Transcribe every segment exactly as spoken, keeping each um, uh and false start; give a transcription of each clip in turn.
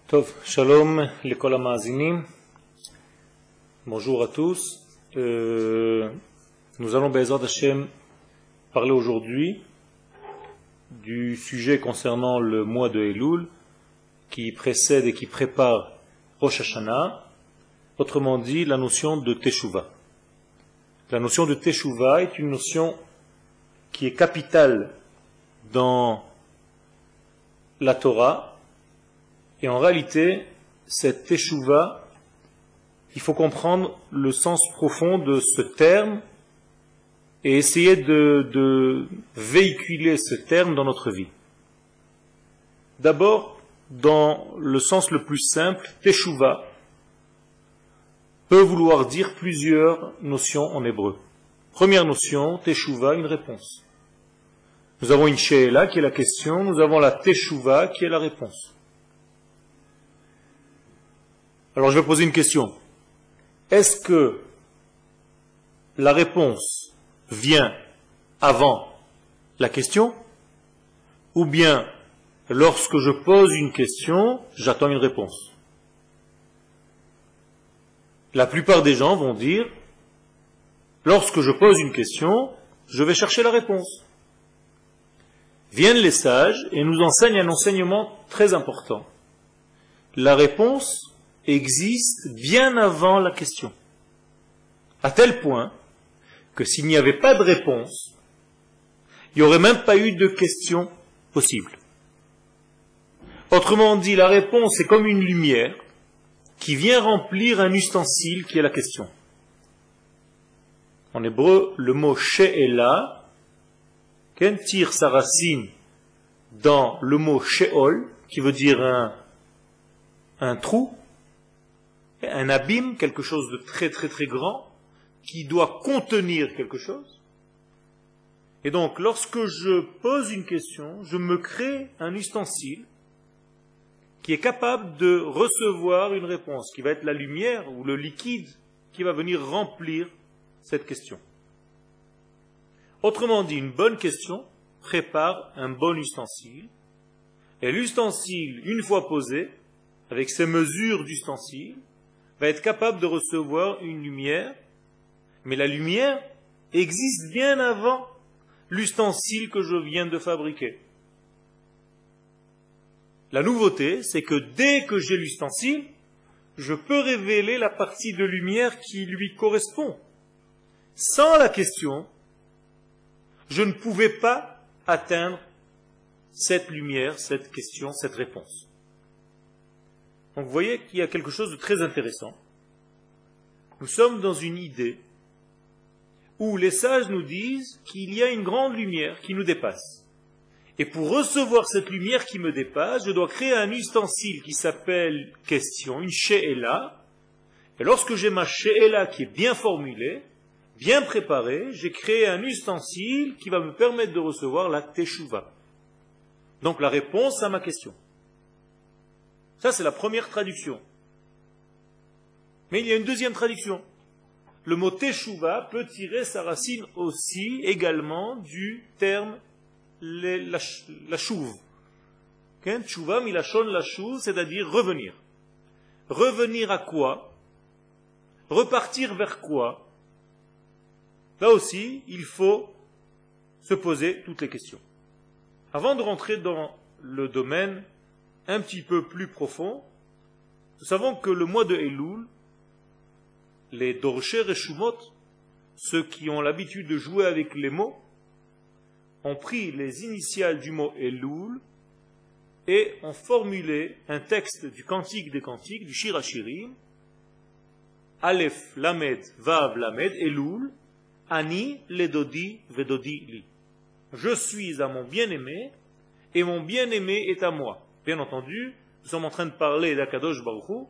Tov, shalom, l'école Amazinim. Bonjour à tous. Euh, nous allons, Be'ezrat Hashem, parler aujourd'hui du sujet concernant le mois de Elul qui précède et qui prépare Rosh Hashanah, autrement dit la notion de Teshuvah. La notion de Teshuvah est une notion qui est capitale dans la Torah. Et en réalité, cette Teshuvah, il faut comprendre le sens profond de ce terme et essayer de, de véhiculer ce terme dans notre vie. D'abord, dans le sens le plus simple, Teshuvah peut vouloir dire plusieurs notions en hébreu. Première notion, Teshuvah, une réponse. Nous avons une She'ela qui est la question, nous avons la Teshuvah qui est la réponse. Alors je vais poser une question. Est-ce que la réponse vient avant la question, ou bien lorsque je pose une question, j'attends une réponse? La plupart des gens vont dire, lorsque je pose une question, je vais chercher la réponse. Viennent les sages et nous enseignent un enseignement très important. La réponse existe bien avant la question. À tel point que s'il n'y avait pas de réponse, il n'y aurait même pas eu de question possible. Autrement dit, la réponse est comme une lumière qui vient remplir un ustensile qui est la question. En hébreu, le mot she'ela tire sa racine dans le mot she'ol, qui veut dire un, un trou, un abîme, quelque chose de très très très grand, qui doit contenir quelque chose. Et donc, lorsque je pose une question, je me crée un ustensile qui est capable de recevoir une réponse, qui va être la lumière ou le liquide qui va venir remplir cette question. Autrement dit, une bonne question prépare un bon ustensile, et l'ustensile, une fois posé, avec ses mesures d'ustensile, va être capable de recevoir une lumière, mais la lumière existe bien avant l'ustensile que je viens de fabriquer. La nouveauté, c'est que dès que j'ai l'ustensile, je peux révéler la partie de lumière qui lui correspond. Sans la question, je ne pouvais pas atteindre cette lumière, cette question, cette réponse. Donc vous voyez qu'il y a quelque chose de très intéressant. Nous sommes dans une idée où les sages nous disent qu'il y a une grande lumière qui nous dépasse. Et pour recevoir cette lumière qui me dépasse, je dois créer un ustensile qui s'appelle question, une she'ela. Et lorsque j'ai ma she'ela qui est bien formulée, bien préparée, j'ai créé un ustensile qui va me permettre de recevoir la teshuvah. Donc la réponse à ma question. Ça, c'est la première traduction. Mais il y a une deuxième traduction. Le mot teshuvah peut tirer sa racine aussi, également, du terme la chouve. Teshuvah milachon la chouve, c'est-à-dire revenir. Revenir à quoi? Repartir vers quoi? Là aussi, il faut se poser toutes les questions. Avant de rentrer dans le domaine un petit peu plus profond, nous savons que le mois de Elul, les Dorshei Reshumot, ceux qui ont l'habitude de jouer avec les mots, ont pris les initiales du mot Elul et ont formulé un texte du Cantique des Cantiques, du Shir HaShirim, Aleph, Lamed, Vav, Lamed, Elul, Ani, Ledodi, Vedodi, Li. Je suis à mon bien-aimé et mon bien-aimé est à moi. Bien entendu, nous sommes en train de parler d'Akadosh Baruch Hu.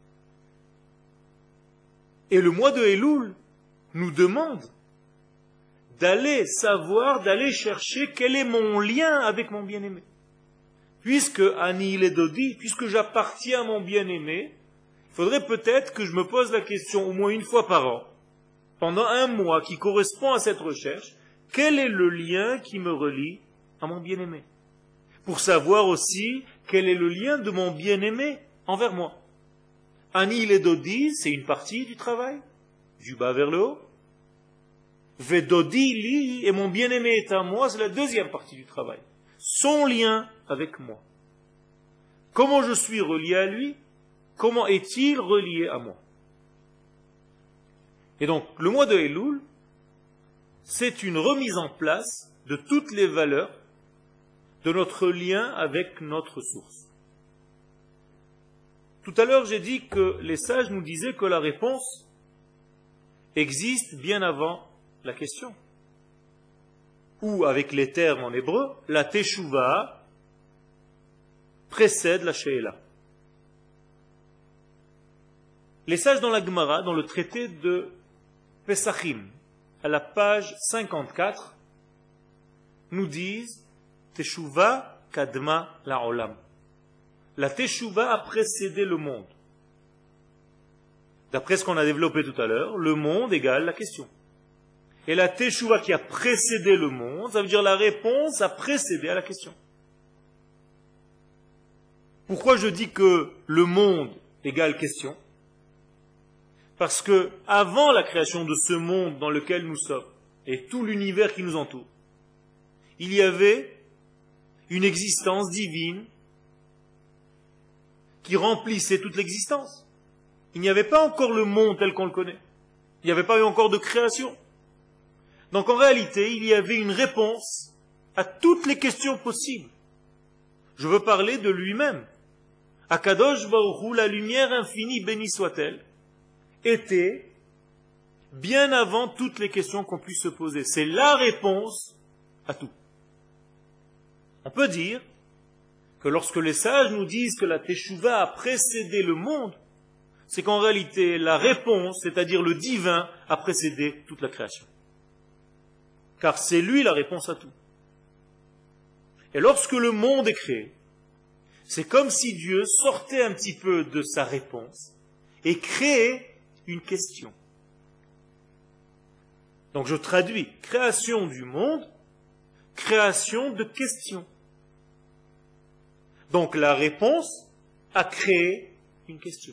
Et le mois de Elul nous demande d'aller savoir, d'aller chercher quel est mon lien avec mon bien-aimé. Puisque, Ani Ledodi, puisque j'appartiens à mon bien-aimé, il faudrait peut-être que je me pose la question au moins une fois par an, pendant un mois qui correspond à cette recherche, quel est le lien qui me relie à mon bien-aimé? Pour savoir aussi quel est le lien de mon bien-aimé envers moi. Ani ledodi, c'est une partie du travail, du bas vers le haut. Vedodi li, et mon bien-aimé est à moi, c'est la deuxième partie du travail. Son lien avec moi. Comment je suis relié à lui? Comment est-il relié à moi? Et donc, le mois de Elul, c'est une remise en place de toutes les valeurs de notre lien avec notre source. Tout à l'heure, j'ai dit que les sages nous disaient que la réponse existe bien avant la question. Ou, avec les termes en hébreu, la teshuva précède la she'ela. Les sages dans la Gemara, dans le traité de Pesachim, à la page cinquante-quatre, nous disent Teshuva kadma la'olam. La teshuva a précédé le monde. D'après ce qu'on a développé tout à l'heure, le monde égale la question. Et la teshuva qui a précédé le monde, ça veut dire la réponse a précédé à la question. Pourquoi je dis que le monde égale question? Parce que avant la création de ce monde dans lequel nous sommes, et tout l'univers qui nous entoure, il y avait une existence divine qui remplissait toute l'existence. Il n'y avait pas encore le monde tel qu'on le connaît. Il n'y avait pas eu encore de création. Donc en réalité, il y avait une réponse à toutes les questions possibles. Je veux parler de lui-même. Akadosh Baruch Hu, la lumière infinie, bénie soit-elle, était bien avant toutes les questions qu'on puisse se poser. C'est la réponse à tout. On peut dire que lorsque les sages nous disent que la teshuva a précédé le monde, c'est qu'en réalité, la réponse, c'est-à-dire le divin, a précédé toute la création. Car c'est lui la réponse à tout. Et lorsque le monde est créé, c'est comme si Dieu sortait un petit peu de sa réponse et créait une question. Donc je traduis, création du monde, création de questions. Donc la réponse a créé une question.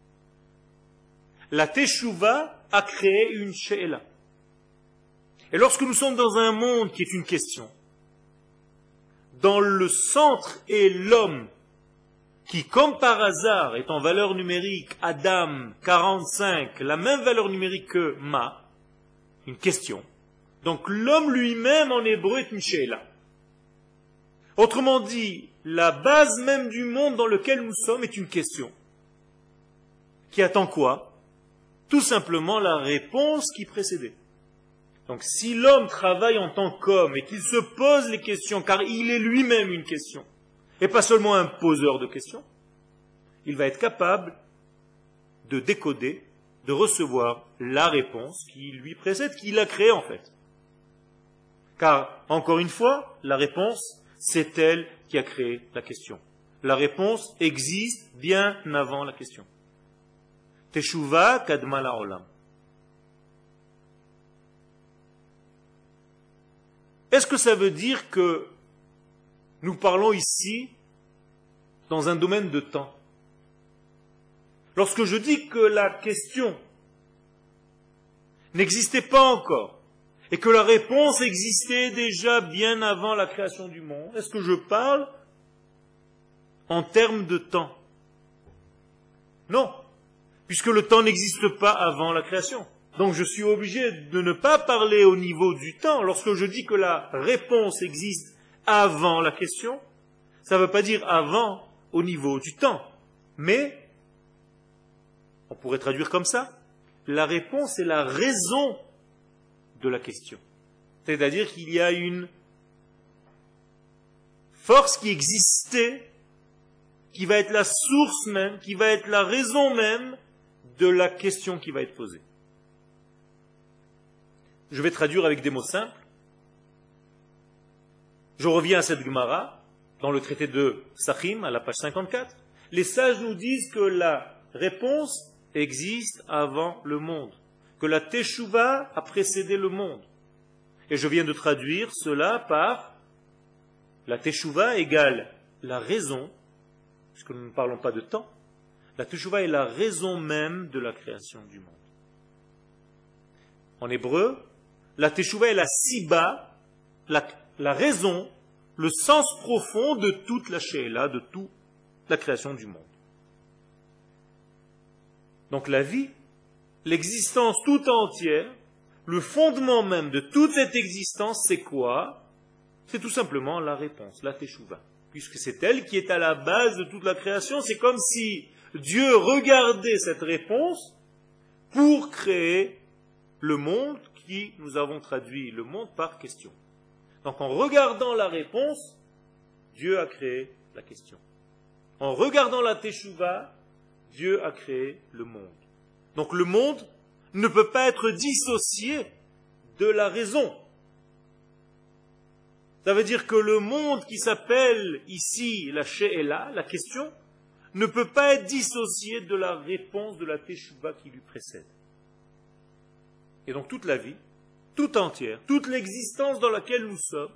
La teshuva a créé une she'ela. Et lorsque nous sommes dans un monde qui est une question, dans le centre est l'homme, qui comme par hasard est en valeur numérique Adam quarante-cinq, la même valeur numérique que Ma, une question. Donc l'homme lui-même en hébreu est une she'ela. Autrement dit, la base même du monde dans lequel nous sommes est une question. Qui attend quoi? Tout simplement la réponse qui précédait. Donc si l'homme travaille en tant qu'homme et qu'il se pose les questions, car il est lui-même une question, et pas seulement un poseur de questions, il va être capable de décoder, de recevoir la réponse qui lui précède, qu'il a créée en fait. Car, encore une fois, la réponse, c'est elle qui a créé la question. La réponse existe bien avant la question. Teshuva kadma la'olam. Est-ce que ça veut dire que nous parlons ici dans un domaine de temps? Lorsque je dis que la question n'existait pas encore et que la réponse existait déjà bien avant la création du monde, est-ce que je parle en termes de temps? Non, puisque le temps n'existe pas avant la création. Donc je suis obligé de ne pas parler au niveau du temps. Lorsque je dis que la réponse existe avant la question, ça ne veut pas dire avant au niveau du temps. Mais, on pourrait traduire comme ça, la réponse est la raison de la question. C'est-à-dire qu'il y a une force qui existait, qui va être la source même, qui va être la raison même de la question qui va être posée. Je vais traduire avec des mots simples. Je reviens à cette Gemara, dans le traité de Pesachim, à la page cinquante-quatre. Les sages nous disent que la réponse existe avant le monde, que la teshuva a précédé le monde. Et je viens de traduire cela par la teshuva égale la raison, puisque nous ne parlons pas de temps, La teshuva est la raison même de la création du monde. En hébreu, la teshuva est la siba, la, la raison, le sens profond de toute la she'ela, de toute la création du monde. Donc la vie, l'existence tout entière, le fondement même de toute cette existence, c'est quoi? C'est tout simplement la réponse, la teshuva. Puisque c'est elle qui est à la base de toute la création, c'est comme si Dieu regardait cette réponse pour créer le monde qui, nous avons traduit le monde par question. Donc en regardant la réponse, Dieu a créé la question. En regardant la teshuva, Dieu a créé le monde. Donc le monde ne peut pas être dissocié de la raison. Ça veut dire que le monde qui s'appelle ici la she'ela, la question, ne peut pas être dissocié de la réponse de la teshuva qui lui précède. Et donc toute la vie, tout entière, toute l'existence dans laquelle nous sommes,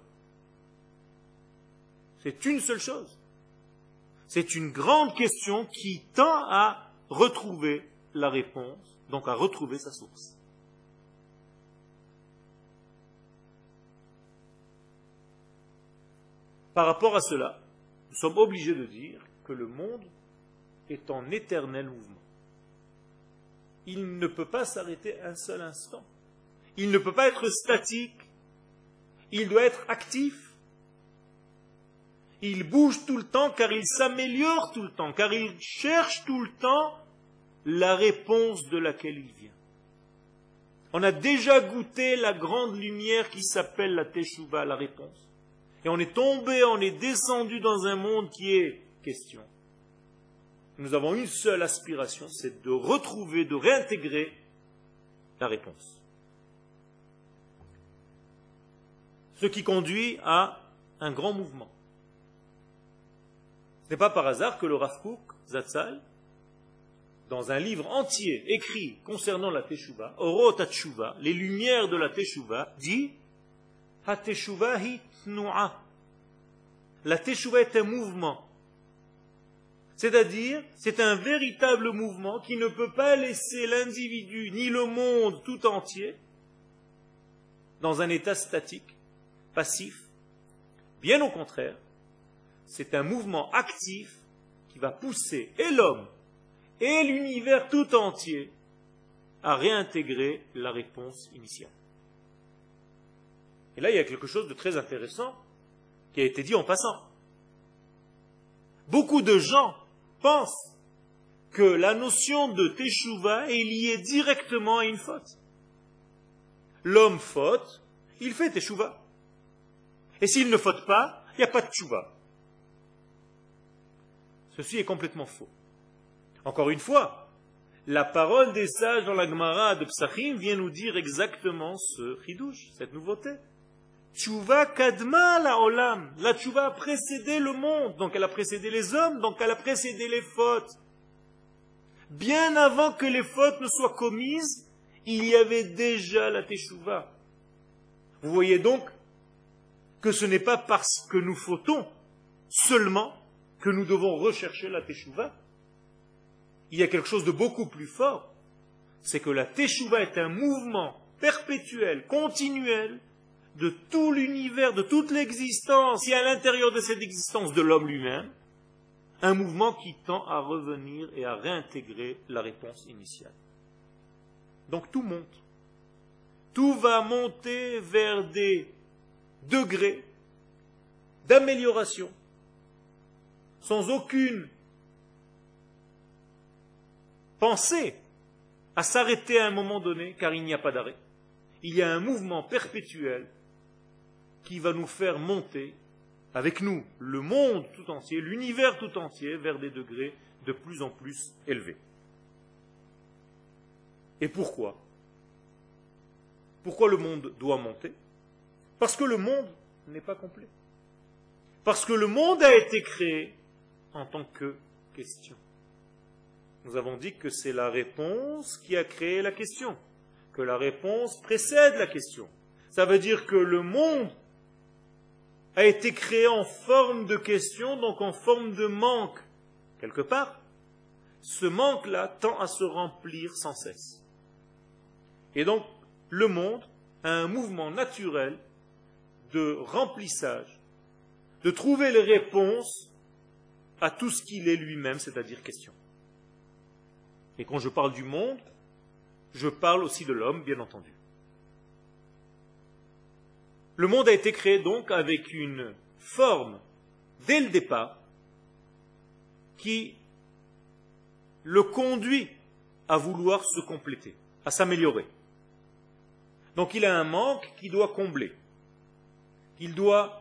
c'est une seule chose. C'est une grande question qui tend à retrouver la réponse, donc à retrouver sa source. Par rapport à cela, nous sommes obligés de dire que le monde est en éternel mouvement. Il ne peut pas s'arrêter un seul instant. Il ne peut pas être statique. Il doit être actif. Il bouge tout le temps car il s'améliore tout le temps, car il cherche tout le temps la réponse de laquelle il vient. On a déjà goûté la grande lumière qui s'appelle la teshuva, la réponse. Et on est tombé, on est descendu dans un monde qui est question. Nous avons une seule aspiration, c'est de retrouver, de réintégrer la réponse. Ce qui conduit à un grand mouvement. Ce n'est pas par hasard que le Rav Kook Zatzal, dans un livre entier écrit concernant la Teshuva, Orot HaTeshuva, les lumières de la Teshuva, dit HaTeshuva hi tnu'a. La Teshuva est un mouvement. C'est-à-dire, c'est un véritable mouvement qui ne peut pas laisser l'individu ni le monde tout entier dans un état statique, passif. Bien au contraire, c'est un mouvement actif qui va pousser et l'homme et l'univers tout entier à réintégrer la réponse initiale. Et là, il y a quelque chose de très intéressant qui a été dit en passant. Beaucoup de gens pensent que la notion de teshuva est liée directement à une faute. L'homme faute, il fait teshuva. Et s'il ne faute pas, il n'y a pas de teshuva. Ceci est complètement faux. Encore une fois, la parole des sages dans la Gemara de Psachim vient nous dire exactement ce chidouche, cette nouveauté. Tshuva kadma la olam. La tshuva a précédé le monde, donc elle a précédé les hommes, donc elle a précédé les fautes. Bien avant que les fautes ne soient commises, il y avait déjà la teshuva. Vous voyez donc que ce n'est pas parce que nous fautons seulement que nous devons rechercher la teshuva. Il y a quelque chose de beaucoup plus fort. C'est que la teshuva est un mouvement perpétuel, continuel, de tout l'univers, de toute l'existence, et à l'intérieur de cette existence de l'homme lui-même, un mouvement qui tend à revenir et à réintégrer la réponse initiale. Donc tout monte. Tout va monter vers des degrés d'amélioration, sans aucune pensée à s'arrêter à un moment donné, car il n'y a pas d'arrêt. Il y a un mouvement perpétuel qui va nous faire monter, avec nous, le monde tout entier, l'univers tout entier, vers des degrés de plus en plus élevés. Et pourquoi? Pourquoi le monde doit monter? Parce que le monde n'est pas complet. Parce que le monde a été créé en tant que question. Nous avons dit que c'est la réponse qui a créé la question, que la réponse précède la question. Ça veut dire que le monde a été créé en forme de question, donc en forme de manque, quelque part. ce manque-là tend à se remplir sans cesse. Et donc, le monde a un mouvement naturel de remplissage, de trouver les réponses à tout ce qu'il est lui-même, c'est-à-dire question. Et quand je parle du monde, je parle aussi de l'homme, bien entendu. Le monde a été créé donc avec une forme, dès le départ, qui le conduit à vouloir se compléter, à s'améliorer. Donc il a un manque qu'il doit combler. Il doit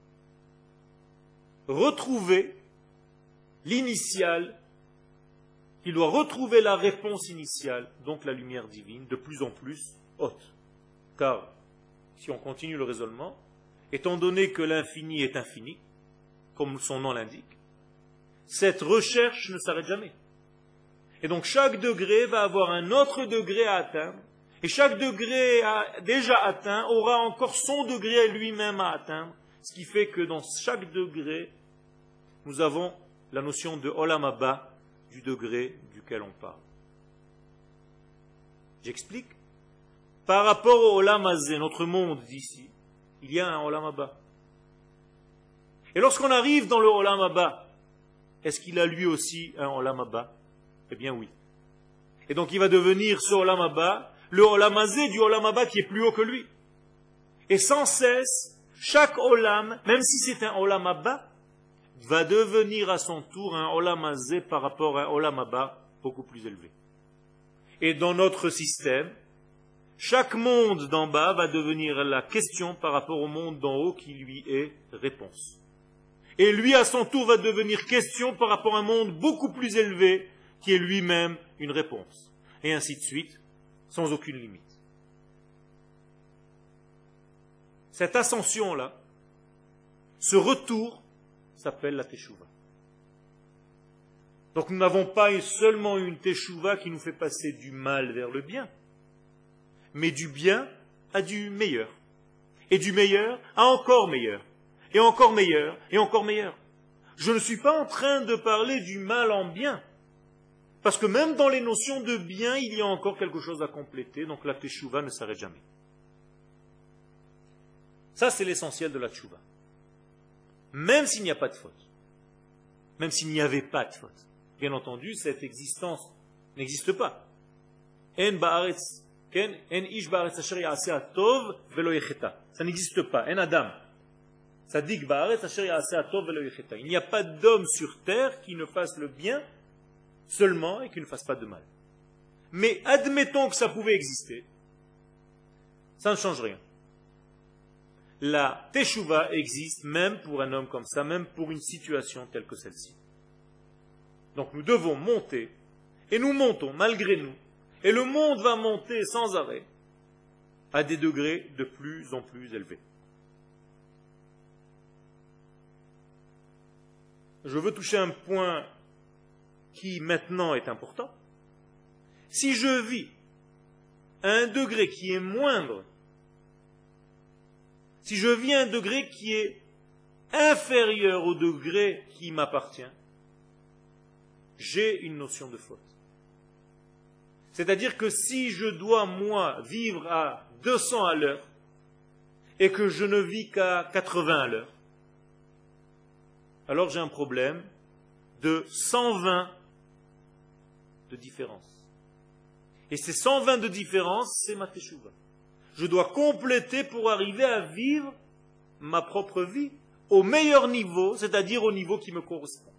retrouver l'initial, il doit retrouver la réponse initiale, donc la lumière divine, de plus en plus haute. Car, si on continue le raisonnement, étant donné que l'infini est infini, comme son nom l'indique, cette recherche ne s'arrête jamais. Et donc chaque degré va avoir un autre degré à atteindre, et chaque degré déjà atteint aura encore son degré lui-même à atteindre, ce qui fait que dans chaque degré, nous avons la notion de Olam Haba, du degré duquel on parle. J'explique. Par rapport au Olam Hazé, notre monde d'ici, il y a un Olam Haba. Et lorsqu'on arrive dans le Olam Haba, est-ce qu'il a lui aussi un Olam Haba? Eh bien oui. Et donc il va devenir ce Olam Haba, le Olam Hazé du Olam Haba qui est plus haut que lui. Et sans cesse, chaque Olam, même si c'est un Olam Haba, va devenir à son tour un Olam Hazé par rapport à un Olam Haba beaucoup plus élevé. Et dans notre système, chaque monde d'en bas va devenir la question par rapport au monde d'en haut qui lui est réponse. Et lui à son tour va devenir question par rapport à un monde beaucoup plus élevé qui est lui-même une réponse. Et ainsi de suite, sans aucune limite. Cette ascension-là, ce retour, s'appelle la Teshuvah. Donc nous n'avons pas seulement une Teshuvah qui nous fait passer du mal vers le bien, mais du bien à du meilleur. Et du meilleur à encore meilleur. Et encore meilleur, et encore meilleur. Je ne suis pas en train de parler du mal en bien. Parce que même dans les notions de bien, il y a encore quelque chose à compléter, donc la Teshuvah ne s'arrête jamais. Ça, c'est l'essentiel de la Teshuvah. Même s'il n'y a pas de faute. Même s'il n'y avait pas de faute. Bien entendu, cette existence n'existe pas. En ba'aretz, ken, en ish ba'aretz asher ya'aseh atov velo yecheta. Ça n'existe pas. En Adam. Sadik ba'aretz asher ya'aseh atov velo yecheta. Il n'y a pas d'homme sur terre qui ne fasse le bien seulement et qui ne fasse pas de mal. Mais admettons que ça pouvait exister. Ça ne change rien. La Teshuvah existe même pour un homme comme ça, même pour une situation telle que celle-ci. Donc nous devons monter, et nous montons malgré nous, et le monde va monter sans arrêt à des degrés de plus en plus élevés. Je veux toucher un point qui maintenant est important. Si je vis à un degré qui est moindre, si je vis à un degré qui est inférieur au degré qui m'appartient, j'ai une notion de faute. C'est-à-dire que si je dois, moi, vivre à deux cents à l'heure, et que je ne vis qu'à quatre-vingts à l'heure, alors j'ai un problème de cent vingt de différence. Et ces cent vingt de différence, c'est ma Teshuvah. Je dois compléter pour arriver à vivre ma propre vie au meilleur niveau, c'est-à-dire au niveau qui me correspond.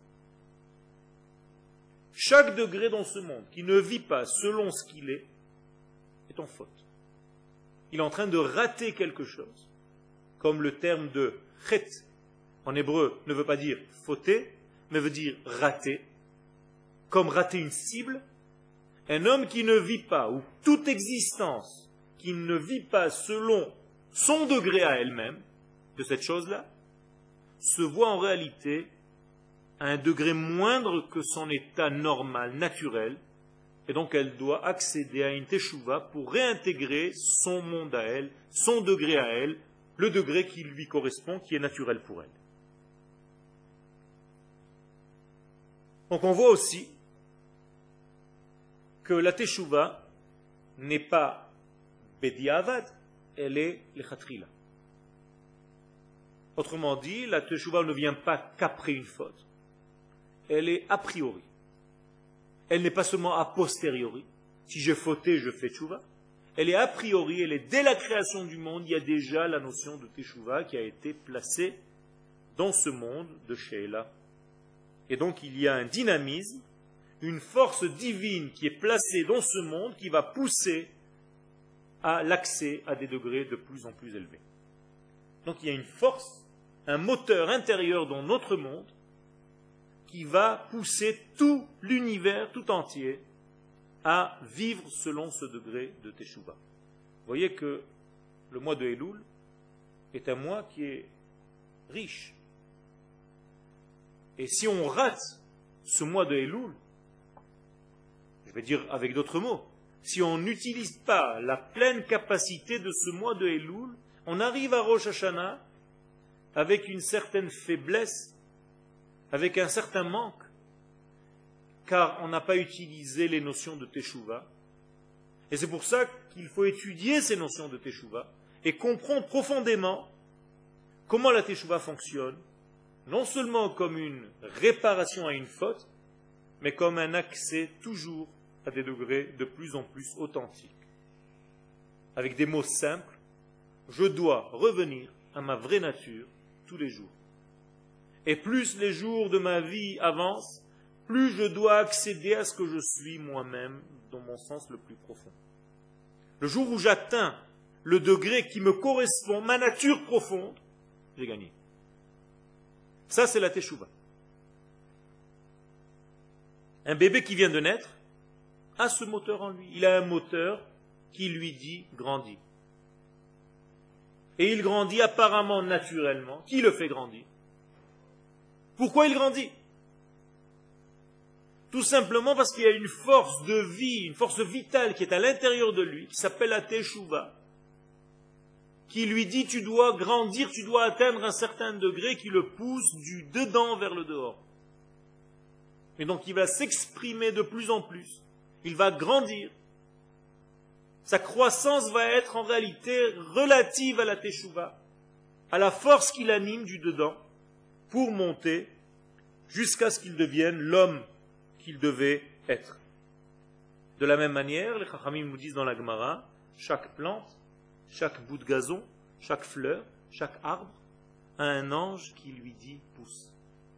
Chaque degré dans ce monde qui ne vit pas selon ce qu'il est, est en faute. Il est en train de rater quelque chose. Comme le terme de chet, en hébreu, ne veut pas dire fauter, mais veut dire rater. Comme rater une cible. Un homme qui ne vit pas, ou toute existence qui ne vit pas selon son degré à elle-même, de cette chose-là, se voit en réalité à un degré moindre que son état normal, naturel, et donc elle doit accéder à une Teshuvah pour réintégrer son monde à elle, son degré à elle, le degré qui lui correspond, qui est naturel pour elle. Donc on voit aussi que la teshuva n'est pas bediavad, elle est lechatrila. Autrement dit, la teshuva ne vient pas qu'après une faute. Elle est a priori. Elle n'est pas seulement a posteriori. Si j'ai fauté, je fais teshuva. Elle est a priori, elle est dès la création du monde, il y a déjà la notion de teshuva qui a été placée dans ce monde de Sheila. Et donc il y a un dynamisme, une force divine qui est placée dans ce monde qui va pousser à l'accès à des degrés de plus en plus élevés. Donc il y a une force, un moteur intérieur dans notre monde qui va pousser tout l'univers tout entier à vivre selon ce degré de Teshuvah. Vous voyez que le mois de Elul est un mois qui est riche. Et si on rate ce mois de Elul, je vais dire avec d'autres mots, si on n'utilise pas la pleine capacité de ce mois de Elul, on arrive à Rosh Hashanah avec une certaine faiblesse, avec un certain manque, car on n'a pas utilisé les notions de Teshuvah. Et c'est pour ça qu'il faut étudier ces notions de Teshuvah et comprendre profondément comment la Teshuvah fonctionne, non seulement comme une réparation à une faute, mais comme un accès toujours à des degrés de plus en plus authentiques. Avec des mots simples, je dois revenir à ma vraie nature tous les jours. Et plus les jours de ma vie avancent, plus je dois accéder à ce que je suis moi-même dans mon sens le plus profond. Le jour où j'atteins le degré qui me correspond, ma nature profonde, j'ai gagné. Ça, c'est la Teshuvah. Un bébé qui vient de naître a ce moteur en lui. Il a un moteur qui lui dit « grandis ». Et il grandit apparemment naturellement. Qui le fait grandir? Pourquoi il grandit? Tout simplement parce qu'il y a une force de vie, une force vitale qui est à l'intérieur de lui, qui s'appelle la Teshuvah, qui lui dit tu dois grandir, tu dois atteindre un certain degré, qui le pousse du dedans vers le dehors. Et donc il va s'exprimer de plus en plus, il va grandir. Sa croissance va être en réalité relative à la Teshuvah, à la force qui l'anime du dedans, pour monter jusqu'à ce qu'il devienne l'homme qu'il devait être. De la même manière, les Chachamim nous disent dans la Gemara, chaque plante, chaque bout de gazon, chaque fleur, chaque arbre a un ange qui lui dit pousse.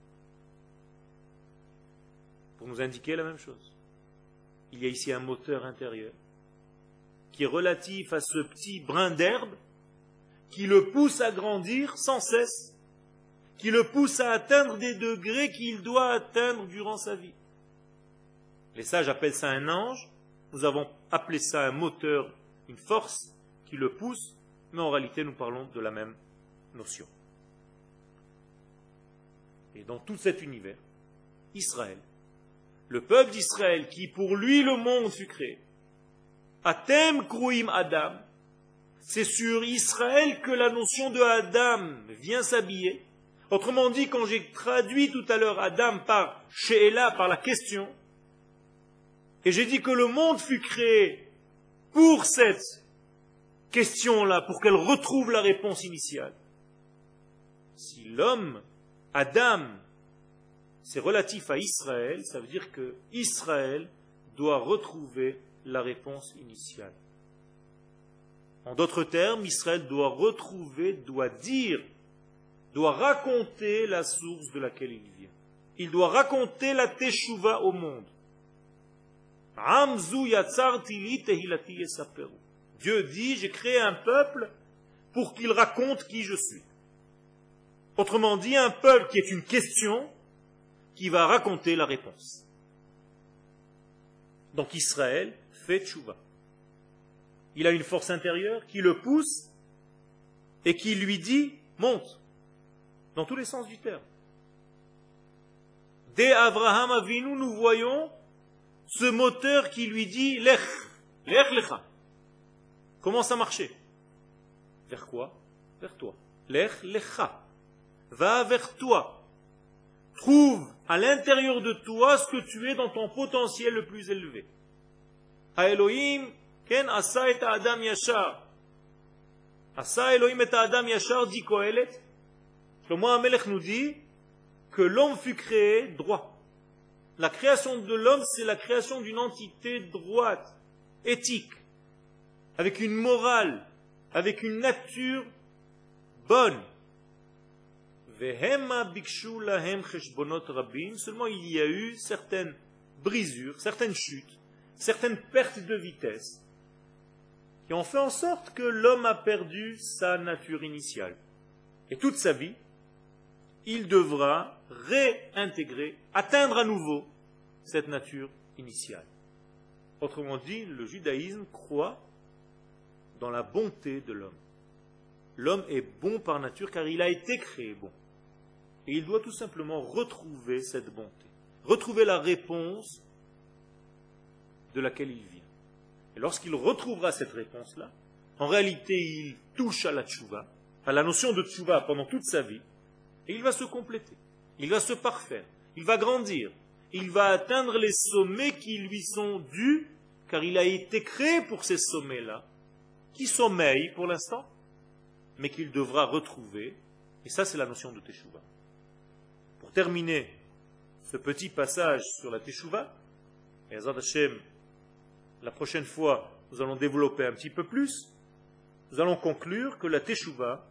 Pour nous indiquer la même chose. Il y a ici un moteur intérieur qui est relatif à ce petit brin d'herbe qui le pousse à grandir sans cesse, qui le pousse à atteindre des degrés qu'il doit atteindre durant sa vie. Les sages appellent ça un ange, nous avons appelé ça un moteur, une force qui le pousse, mais en réalité nous parlons de la même notion. Et dans tout cet univers, Israël, le peuple d'Israël qui pour lui le monde fut créé, Atem Kruim Adam, c'est sur Israël que la notion de Adam vient s'habiller. Autrement dit, quand j'ai traduit tout à l'heure Adam par She'ela, par la question, et j'ai dit que le monde fut créé pour cette question-là, pour qu'elle retrouve la réponse initiale. Si l'homme, Adam, c'est relatif à Israël, ça veut dire que Israël doit retrouver la réponse initiale. En d'autres termes, Israël doit retrouver, doit dire, doit raconter la source de laquelle il vient. Il doit raconter la Teshuvah au monde. Dieu dit, j'ai créé un peuple pour qu'il raconte qui je suis. Autrement dit, un peuple qui est une question qui va raconter la réponse. Donc Israël fait tchouva. Il a une force intérieure qui le pousse et qui lui dit, monte, dans tous les sens du terme. Dès Abraham Avinu, nous voyons ce moteur qui lui dit, lech, lech lecha. Commence à marcher. Vers quoi? Vers toi. Lech lecha. Va vers toi. Trouve à l'intérieur de toi ce que tu es dans ton potentiel le plus élevé. Elohim, ken asa et Adam yashar. Asa Elohim et Adam yashar, dit Kohelet. Shlomo HaMelech nous dit que l'homme fut créé droit. La création de l'homme, c'est la création d'une entité droite, éthique, avec une morale, avec une nature bonne. Seulement il y a eu certaines brisures, certaines chutes, certaines pertes de vitesse qui ont fait en sorte que l'homme a perdu sa nature initiale. Et toute sa vie, il devra réintégrer, atteindre à nouveau cette nature initiale. Autrement dit, le judaïsme croit dans la bonté de l'homme. L'homme est bon par nature car il a été créé bon. Et il doit tout simplement retrouver cette bonté, retrouver la réponse de laquelle il vient. Et lorsqu'il retrouvera cette réponse-là, en réalité, il touche à la tchouva, à la notion de tchouva pendant toute sa vie, et il va se compléter, il va se parfaire, il va grandir, il va atteindre les sommets qui lui sont dus, car il a été créé pour ces sommets-là, qui sommeillent pour l'instant, mais qu'il devra retrouver, et ça c'est la notion de Teshuvah. Pour terminer ce petit passage sur la Teshuvah, et Hazrat Hashem, la prochaine fois, nous allons développer un petit peu plus, nous allons conclure que la Teshuvah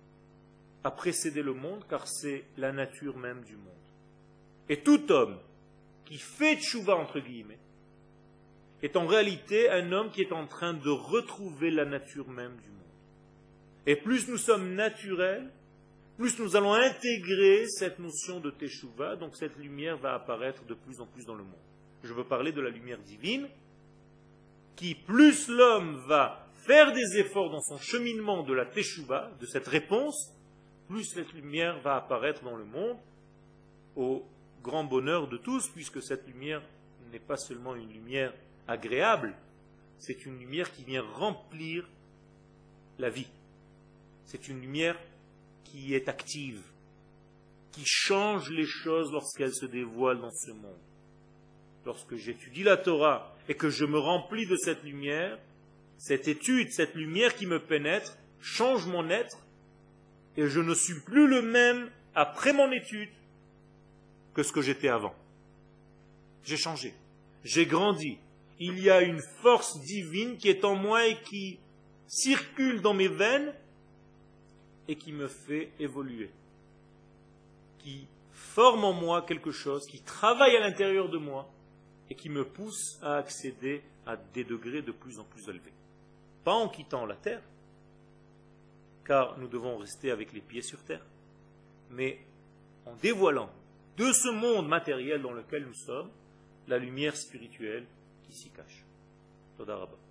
a précédé le monde, car c'est la nature même du monde. Et tout homme qui fait Teshuvah, entre guillemets, est en réalité un homme qui est en train de retrouver la nature même du monde. Et plus nous sommes naturels, plus nous allons intégrer cette notion de Teshuvah, donc cette lumière va apparaître de plus en plus dans le monde. Je veux parler de la lumière divine, qui plus l'homme va faire des efforts dans son cheminement de la Teshuvah, de cette réponse, plus cette lumière va apparaître dans le monde, au grand bonheur de tous, puisque cette lumière n'est pas seulement une lumière agréable, c'est une lumière qui vient remplir la vie. C'est une lumière qui est active, qui change les choses lorsqu'elle se dévoile dans ce monde. Lorsque j'étudie la Torah et que je me remplis de cette lumière, cette étude, cette lumière qui me pénètre, change mon être, et je ne suis plus le même après mon étude que ce que j'étais avant. J'ai changé, j'ai grandi. Il y a une force divine qui est en moi et qui circule dans mes veines et qui me fait évoluer, qui forme en moi quelque chose, qui travaille à l'intérieur de moi et qui me pousse à accéder à des degrés de plus en plus élevés. Pas en quittant la terre, car nous devons rester avec les pieds sur terre, mais en dévoilant de ce monde matériel dans lequel nous sommes la lumière spirituelle qui s'y cache. Toda Rabba.